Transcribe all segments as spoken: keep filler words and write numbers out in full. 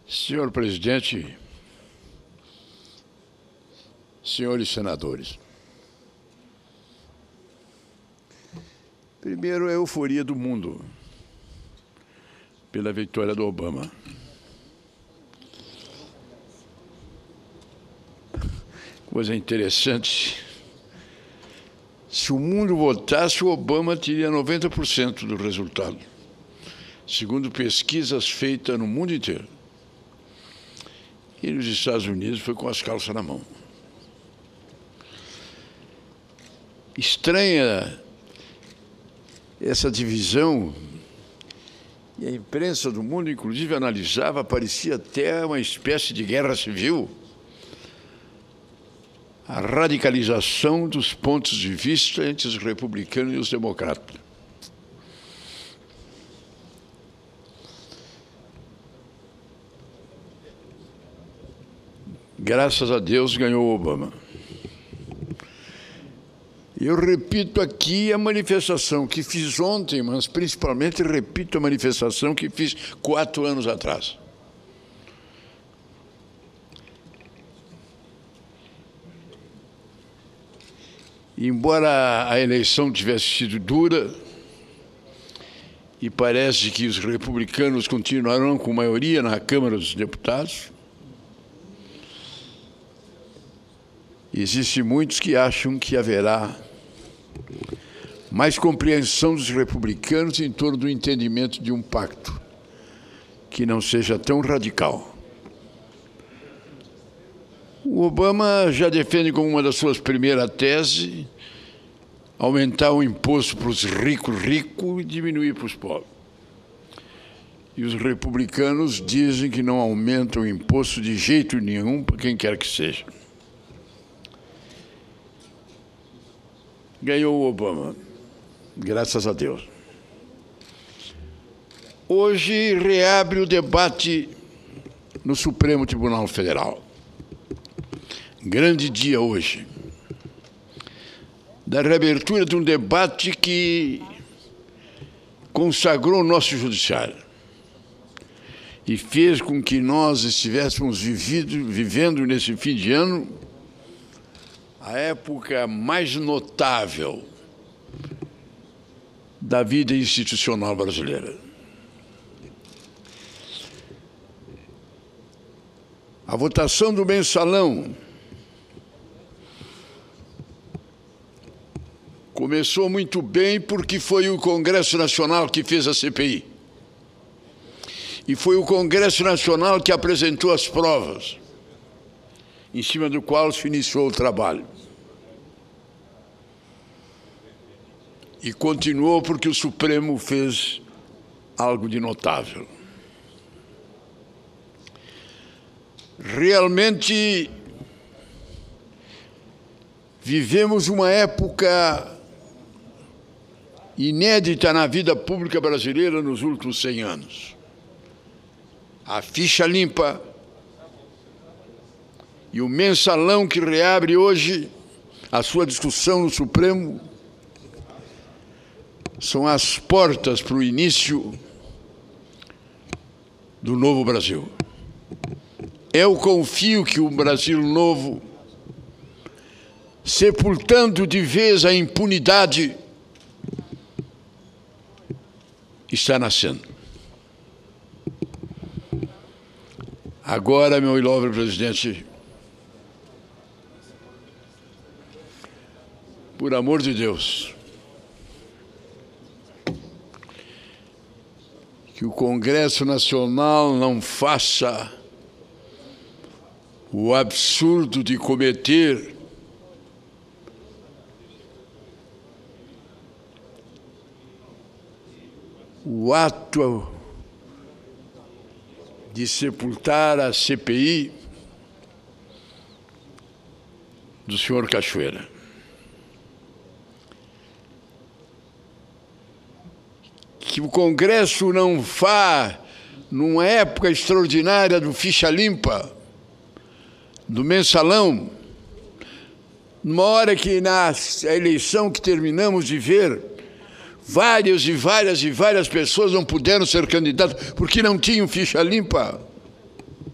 Senhor presidente, senhores senadores, primeiro, a euforia do mundo pela vitória do Obama. Coisa interessante, se o mundo votasse, o Obama teria noventa por cento do resultado, segundo pesquisas feitas no mundo inteiro. E nos Estados Unidos foi com as calças na mão. Estranha essa divisão, e a imprensa do mundo, inclusive, analisava, parecia até uma espécie de guerra civil. A radicalização dos pontos de vista entre os republicanos e os democratas. Graças a Deus ganhou o Obama. Eu repito aqui a manifestação que fiz ontem, mas principalmente repito a manifestação que fiz quatro anos atrás. Embora a eleição tivesse sido dura, e parece que os republicanos continuarão com maioria na Câmara dos Deputados, existem muitos que acham que haverá mais compreensão dos republicanos em torno do entendimento de um pacto que não seja tão radical. O Obama já defende como uma das suas primeiras teses aumentar o imposto para os ricos ricos e diminuir para os pobres. E os republicanos dizem que não aumentam o imposto de jeito nenhum para quem quer que seja. Ganhou o Obama, graças a Deus. Hoje reabre o debate no Supremo Tribunal Federal. Grande dia hoje, da reabertura de um debate que consagrou o nosso judiciário e fez com que nós estivéssemos vivido, vivendo nesse fim de ano a época mais notável da vida institucional brasileira. A votação do mensalão começou muito bem porque foi o Congresso Nacional que fez a C P I. E foi o Congresso Nacional que apresentou as provas, em cima do qual se iniciou o trabalho. E continuou porque o Supremo fez algo de notável. Realmente vivemos uma época inédita na vida pública brasileira nos últimos cem anos. A ficha limpa e o mensalão que reabre hoje a sua discussão no Supremo são as portas para o início do novo Brasil. Eu confio que o Brasil novo, sepultando de vez a impunidade, está nascendo. Agora, meu ilustre presidente, por amor de Deus, que o Congresso Nacional não faça o absurdo de cometer o ato de sepultar a C P I do senhor Cachoeira. Que o Congresso não vá, numa época extraordinária do ficha limpa, do mensalão, numa hora que na eleição que terminamos de ver, várias e várias e várias pessoas não puderam ser candidatas porque não tinham ficha limpa.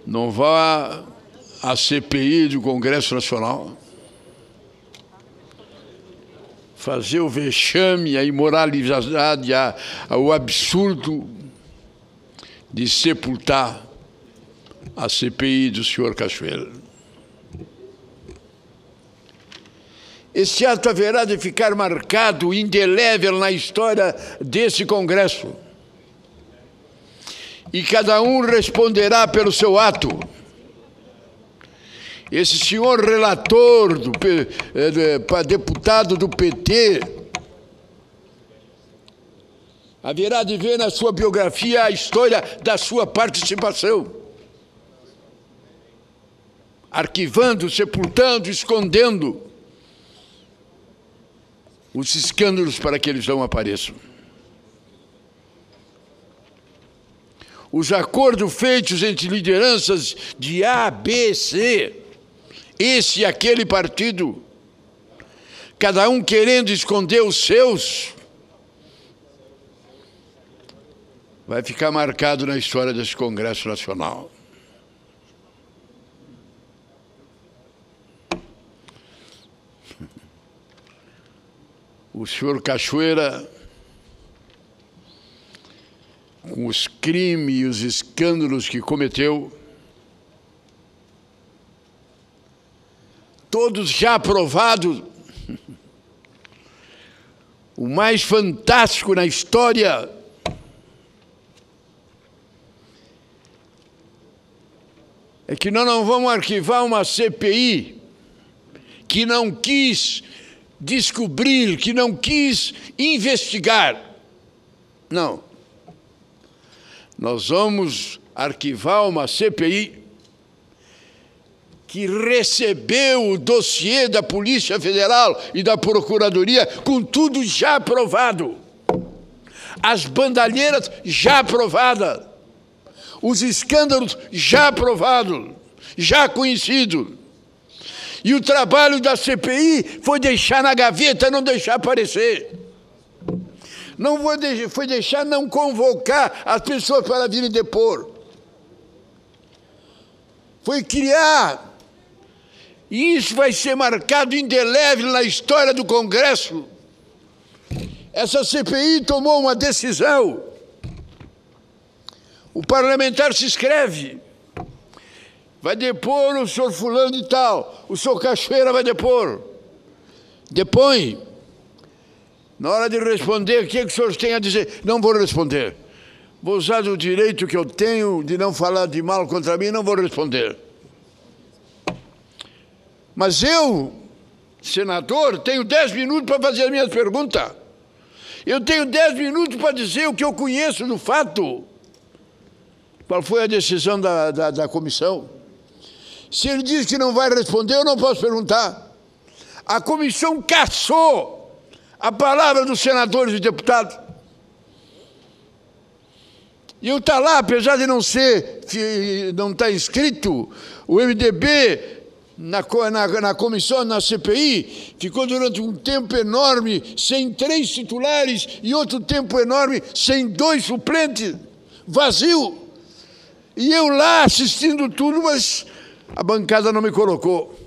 não vá à C P I do Congresso Nacional fazer o vexame, a imoralidade, a, a, o absurdo de sepultar a C P I do senhor Cachoeira. Esse ato haverá de ficar marcado, indelével na história desse Congresso. E cada um responderá pelo seu ato. Esse senhor relator, do, eh, deputado do P T, haverá de ver na sua biografia a história da sua participação. Arquivando, sepultando, escondendo os escândalos para que eles não apareçam. Os acordos feitos entre lideranças de A, B, C, esse e aquele partido, cada um querendo esconder os seus, vai ficar marcado na história desse Congresso Nacional. O senhor Cachoeira, com os crimes e os escândalos que cometeu, todos já aprovados, o mais fantástico na história é que nós não vamos arquivar uma C P I que não quis descobrir, que não quis investigar. Não. Nós vamos arquivar uma C P I que recebeu o dossiê da Polícia Federal e da Procuradoria com tudo já aprovado. As bandalheiras já aprovadas. Os escândalos já aprovados, já conhecidos. E o trabalho da C P I foi deixar na gaveta, não deixar aparecer. Não foi deixar não convocar as pessoas para virem depor. Foi criar. E isso vai ser marcado indelével na história do Congresso. Essa C P I tomou uma decisão. O parlamentar se inscreve. Vai depor o senhor fulano de tal. O senhor Cachoeira vai depor. Depõe. Na hora de responder, o que, é que o senhor tem a dizer? Não vou responder. Vou usar o direito que eu tenho de não falar de mal contra mim, não vou responder. Mas eu, senador, tenho dez minutos para fazer as minhas perguntas. Eu tenho dez minutos para dizer o que eu conheço do fato. Qual foi a decisão da, da, da comissão? Se ele diz que não vai responder, eu não posso perguntar. A comissão cassou a palavra dos senadores e deputados. E eu estou lá, apesar de não ser, não estar inscrito, o M D B na, na, na comissão, na C P I, ficou durante um tempo enorme sem três titulares e outro tempo enorme sem dois suplentes, vazio. E eu lá assistindo tudo, mas a bancada não me colocou.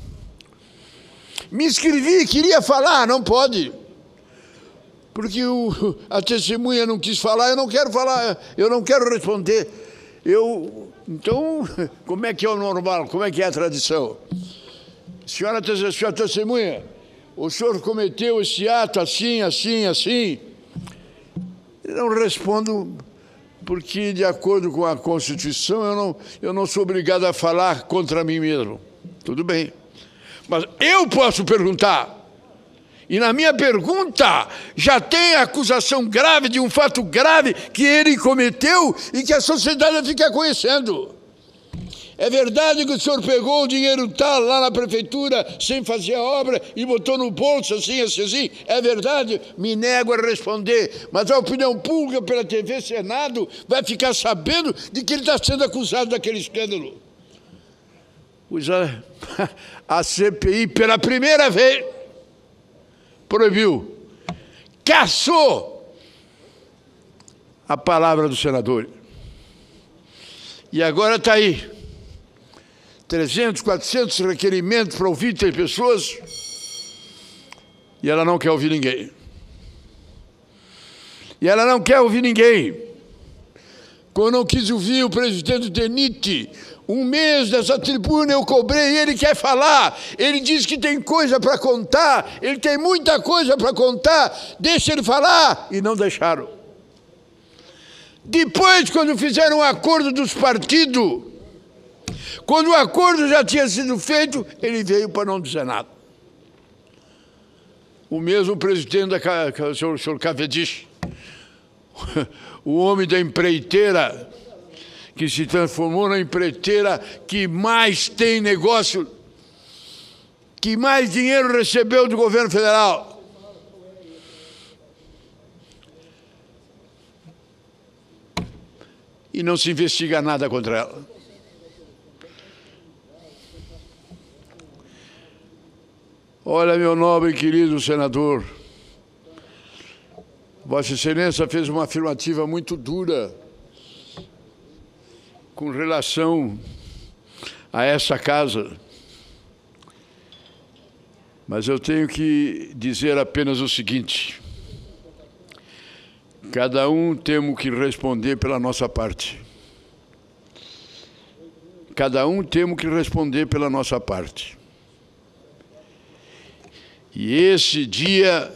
Me inscrevi, queria falar, não pode. Porque o, a testemunha não quis falar, eu não quero falar, eu não quero responder. Eu, então, como é que é o normal, como é que é a tradição? Senhora, senhora testemunha, o senhor cometeu esse ato assim, assim, assim? Eu não respondo, porque de acordo com a Constituição, eu não, eu não sou obrigado a falar contra mim mesmo. Tudo bem. Mas eu posso perguntar. E na minha pergunta já tem a acusação grave de um fato grave que ele cometeu e que a sociedade fica conhecendo. É verdade que o senhor pegou o dinheiro tal lá na prefeitura sem fazer a obra e botou no bolso assim, assim, assim? É verdade? Me nego a responder. Mas a opinião pública pela T V Senado vai ficar sabendo de que ele está sendo acusado daquele escândalo. Pois a, a C P I, pela primeira vez, proibiu, cassou a palavra do senador. E agora está aí. trezentos, quatrocentos requerimentos para ouvir três pessoas e ela não quer ouvir ninguém. E ela não quer ouvir ninguém. Quando eu quis ouvir o presidente D N I T, um mês dessa tribuna eu cobrei, ele quer falar, ele diz que tem coisa para contar, ele tem muita coisa para contar, deixa ele falar, e não deixaram. Depois, quando fizeram um acordo dos partidos, quando o acordo já tinha sido feito, ele veio para não dizer nada. O mesmo presidente, da, o senhor, o senhor Cavendish, o homem da empreiteira, que se transformou na empreiteira que mais tem negócio, que mais dinheiro recebeu do governo federal. E não se investiga nada contra ela. Olha, meu nobre e querido senador, Vossa Excelência fez uma afirmativa muito dura com relação a essa casa. Mas eu tenho que dizer apenas o seguinte: cada um temos que responder pela nossa parte. Cada um temos que responder pela nossa parte. E esse dia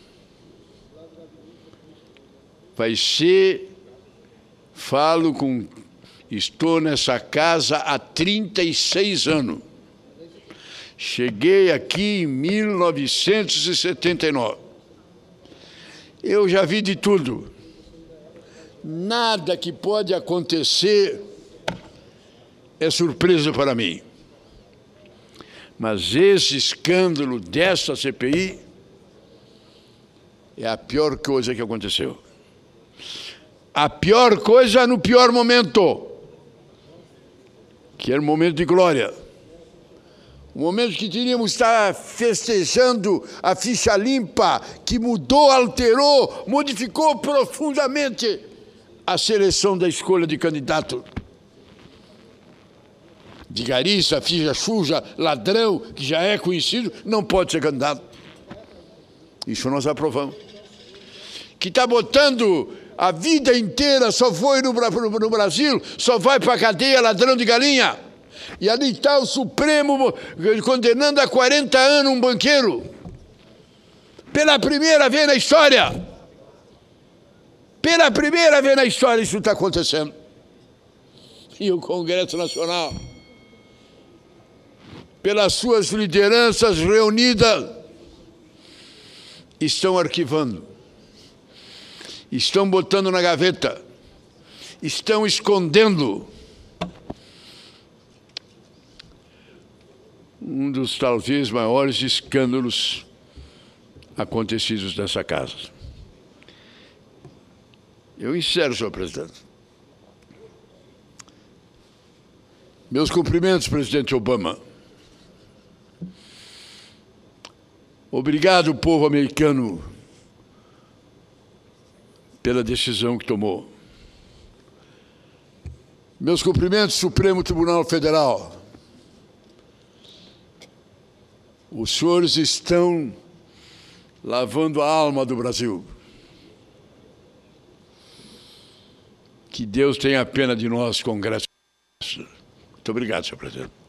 vai ser, falo com, estou nessa casa há trinta e seis anos. Cheguei aqui em mil novecentos e setenta e nove. Eu já vi de tudo. Nada que pode acontecer é surpresa para mim. Mas esse escândalo dessa C P I é a pior coisa que aconteceu. A pior coisa no pior momento, que era o momento de glória. O momento que teríamos que estar festejando a ficha limpa, que mudou, alterou, modificou profundamente a seleção da escolha de candidato. De gariça, ficha suja, ladrão, que já é conhecido, não pode ser candidato. Isso nós aprovamos. Que está botando a vida inteira, só foi no, no Brasil, só vai para a cadeia ladrão de galinha. E ali está o Supremo condenando a quarenta anos um banqueiro. Pela primeira vez na história. Pela primeira vez na história isso está acontecendo. E o Congresso Nacional, pelas suas lideranças reunidas, estão arquivando, estão botando na gaveta, estão escondendo um dos talvez maiores escândalos acontecidos nessa casa. Eu encerro, senhor presidente. Meus cumprimentos, presidente Obama. Obrigado, povo americano, pela decisão que tomou. Meus cumprimentos, Supremo Tribunal Federal. Os senhores estão lavando a alma do Brasil. Que Deus tenha pena de nós, Congresso. Muito obrigado, senhor presidente.